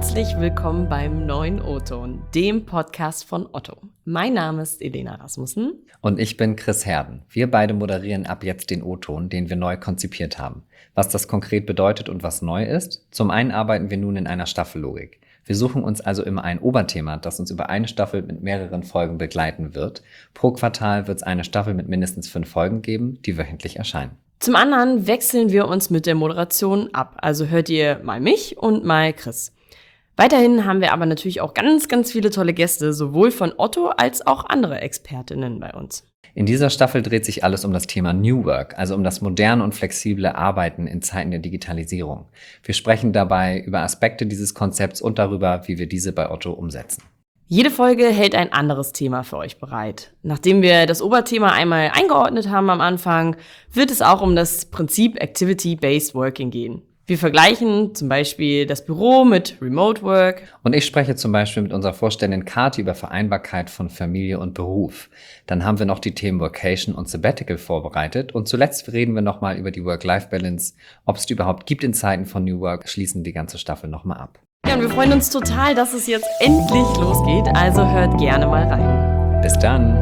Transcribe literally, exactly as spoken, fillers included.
Herzlich willkommen beim neuen O-Ton, dem Podcast von Otto. Mein Name ist Elena Rasmussen. Und ich bin Chris Herden. Wir beide moderieren ab jetzt den O-Ton, den wir neu konzipiert haben. Was das konkret bedeutet und was neu ist? Zum einen arbeiten wir nun in einer Staffellogik. Wir suchen uns also immer ein Oberthema, das uns über eine Staffel mit mehreren Folgen begleiten wird. Pro Quartal wird es eine Staffel mit mindestens fünf Folgen geben, die wöchentlich erscheinen. Zum anderen wechseln wir uns mit der Moderation ab. Also hört ihr mal mich und mal Chris. Weiterhin haben wir aber natürlich auch ganz, ganz viele tolle Gäste, sowohl von Otto als auch andere Expertinnen bei uns. In dieser Staffel dreht sich alles um das Thema New Work, also um das moderne und flexible Arbeiten in Zeiten der Digitalisierung. Wir sprechen dabei über Aspekte dieses Konzepts und darüber, wie wir diese bei Otto umsetzen. Jede Folge hält ein anderes Thema für euch bereit. Nachdem wir das Oberthema einmal eingeordnet haben am Anfang, wird es auch um das Prinzip Activity-Based Working gehen. Wir vergleichen zum Beispiel das Büro mit Remote Work. Und ich spreche zum Beispiel mit unserer Vorständin Kathi über Vereinbarkeit von Familie und Beruf. Dann haben wir noch die Themen Workation und Sabbatical vorbereitet. Und zuletzt reden wir nochmal über die Work-Life-Balance. Ob es die überhaupt gibt in Zeiten von New Work, schließen die ganze Staffel nochmal ab. Ja, und wir freuen uns total, dass es jetzt endlich losgeht. Also hört gerne mal rein. Bis dann!